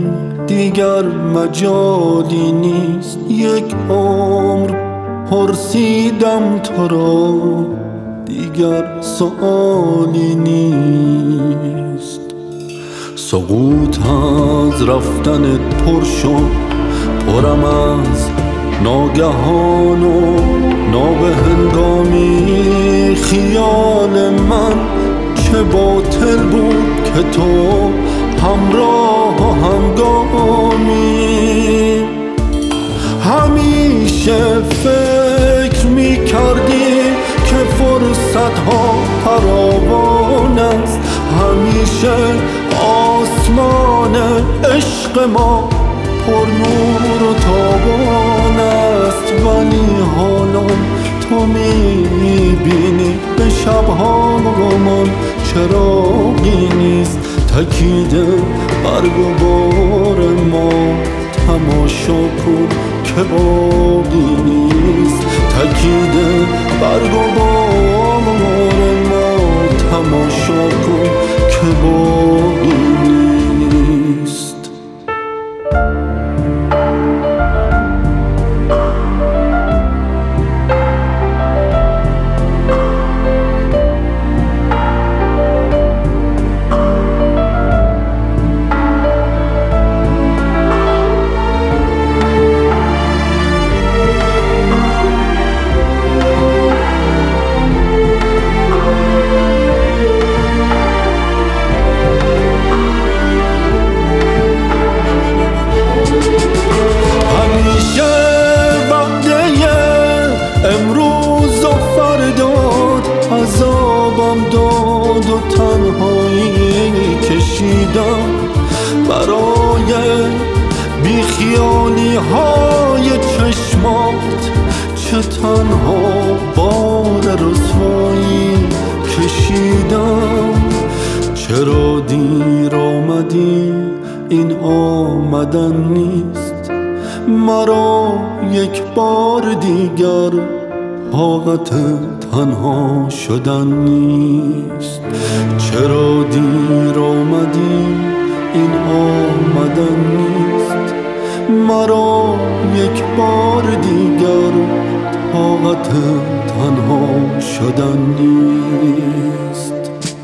رفتی دیگر مجالی نیست. یک عمر پرسیدم تو را دیگر سؤالی نیست. سقوط از رفتنت پر شد، پرم از ناگهان و نابهنگامی. خیال من چه باطل بود که تو همراه و همگامی. همیشه فکر می کردی که فرصت ها فراوان است، همیشه آسمان عشق ما پر نور و تابان است. ولی حالا تو میبینی به شبهامان چراغی نیست. تکیده برگ و بار ما تماشا کن که باقی نیست. تکیده برگ و بار ما تماشا کن که باقی نیست. امروز و فرداد عذابم داد و تنهایی کشیدم برای بیخیالی های چشمات. چه تنها بار رسوایی کشیدم. چرا دیر آمدی این آمدن نیست. مرا یک بار دیگر طاقت تنها شدن نیست. چرا دیر آمدی این آمدن نیست. مرا یک بار دیگر طاقت تنها شدن نیست.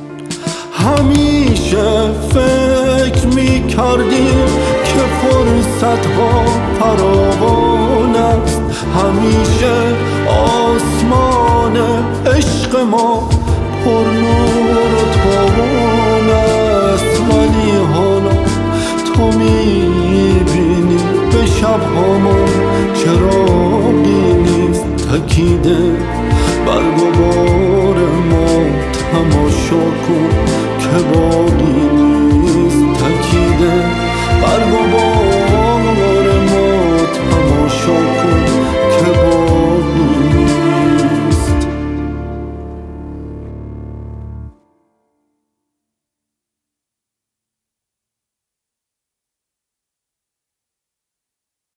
همیشه فکر می کردیم که فرصت ها فراوان است، همیشه آسمان عشق ما پر نور و تابان است. ولی حالا تو میبینی به شبهامان چراغی نیست. تکیده برگ و بار ما تماشا کن که باقی